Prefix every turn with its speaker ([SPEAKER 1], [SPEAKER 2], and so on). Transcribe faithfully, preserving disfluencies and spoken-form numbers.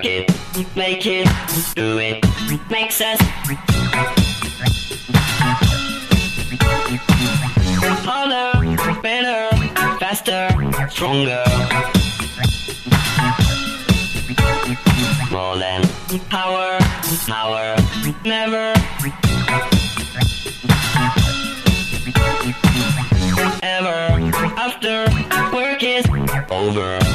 [SPEAKER 1] it, make it, do it, makes us harder, better, faster, stronger. More than power, power, never. Ever after work is over.